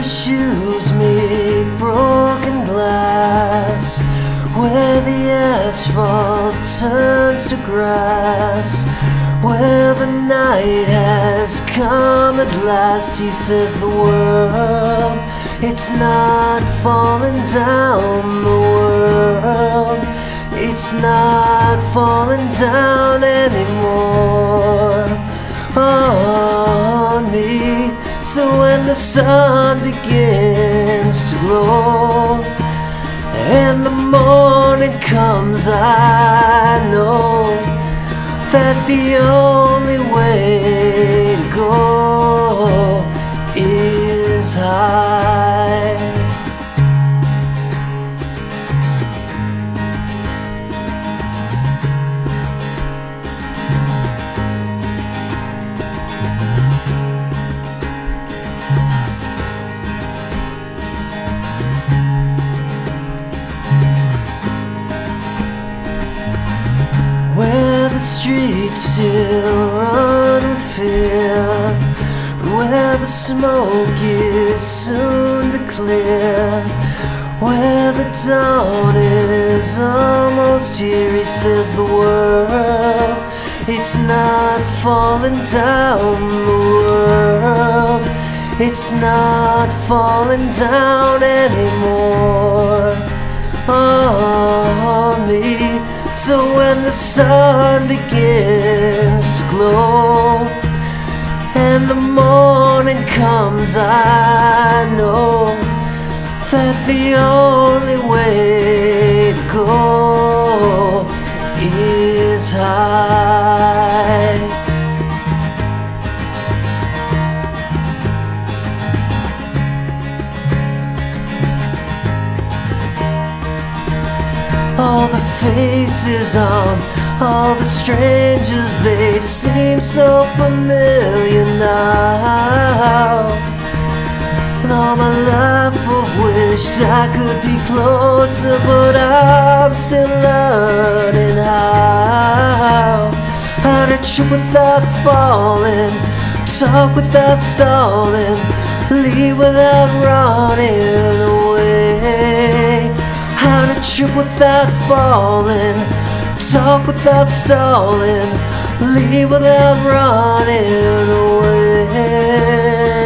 shoes meet broken glass, where the asphalt turns to grass, where the night has come at last. He says the world, it's not falling down. The world, it's not falling down anymore on me. So when the sun begins to glow and the morning comes, I know that the only way to go is high. Where the streets still run with fear, but where the smoke is soon to clear, where the dawn is almost here. He says the world, it's not falling down. The world, it's not falling down anymore on me. So when the sun begins to glow and the morning comes, I know that the only way to go is high. All the faces on all the strangers, they seem so familiar now. And all my life I've wished I could be closer, but I'm still learning how to trip without falling, talk without stalling, leave without running away. How to trip without falling, talk without stalling, leave without running away.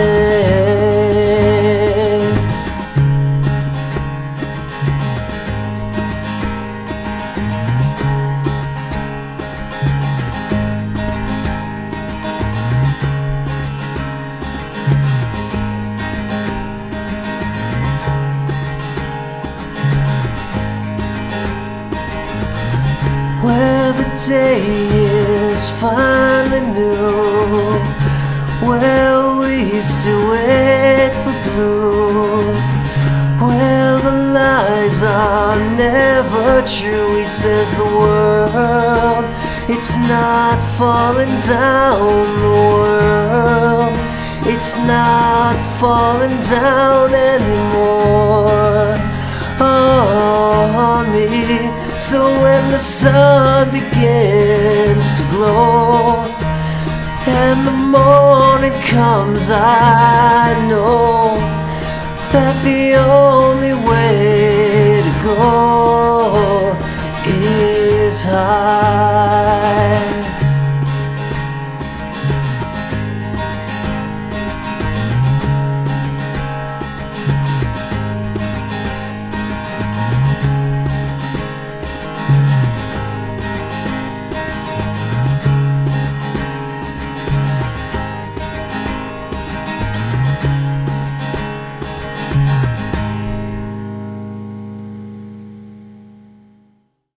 Where the day is finally new, where we used to wait for blue, where the lies are never true. He says the world, it's not falling down. The world, it's not falling down anymore on me. So when the sun begins to glow and the morning comes, I know that the only way to go is high.